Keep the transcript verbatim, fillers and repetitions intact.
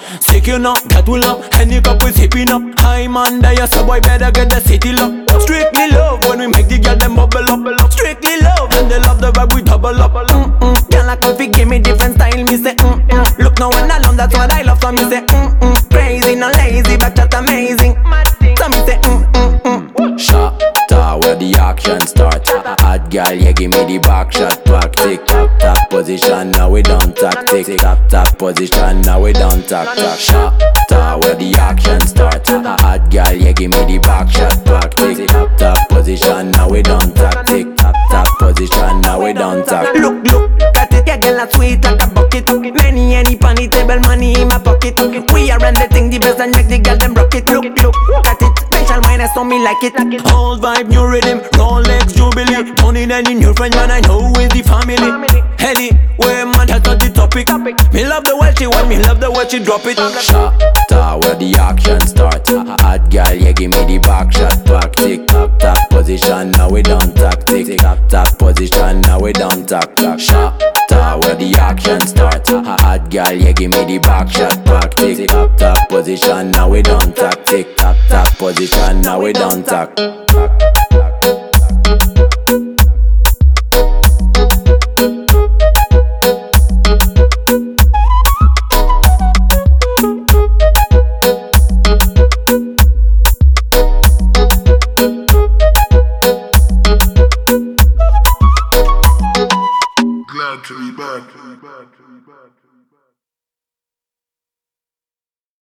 Sick you know, that will up. Any cup we sipping up. High man there, so boy better get the city lock. Strictly love when we make the girl them bubble up. Strictly love and they love the vibe we double up. Mm-mm. Girl like coffee give me different style. Me say mm-mm. Look now when alone, that's what I love. So me say mm-mm. Crazy, no lazy, but just amazing. So me say mm-mm-mm. Shot, where the action start. Hot girl, yeah, give me the back shot. Back tick, tap, tap position, now we don't tack. Tick, tap, tap position, now we don't tack, tack. Shot, where the action start. Hot girl, yeah, give me the back shot. Back tick, tap, tap position, now we don't tack. Tick, tap, tap position, now we don't tack. Look, look, got it, yeah, girl, a sweet like a bucket. Many, any funny table money in my pocket. We are run the thing the best and make the girl them rock it. Look, look, got it, special minus so me like it. Old vibe, new rhythm, Rolex, Jubilee. Money then in your friend, man, I know is the family. Heady, where man, that's not the topic. Me love the way she want, me love the way she drop it. Shot, where the action start. Hot girl, yeah, give me the back shot. Back tick, tap, tap position, now we don't tack. Tick, tap, tap position, now we don't tack, tack. Shot, where the action start. Hot girl, yeah, give me the back shot. Back tick, tap, tap position, now we don't tack. Tick, tap, tap position, now we don't tack. Glad to be back.